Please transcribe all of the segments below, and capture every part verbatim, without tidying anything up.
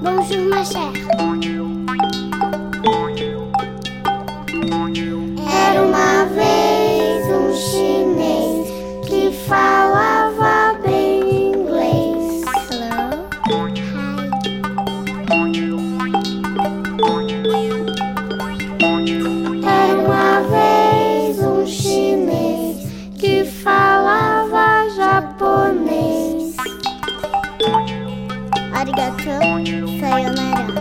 Bonjour ma chère. Era uma vez um chinês que falava bem inglês. Hello? Hi. Era uma vez um chinês que falava japonês. Arigato, sayonara.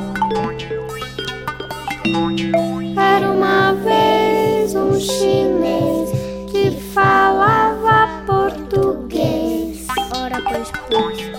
Era uma vez um chinês que falava português. Ora pois, pois.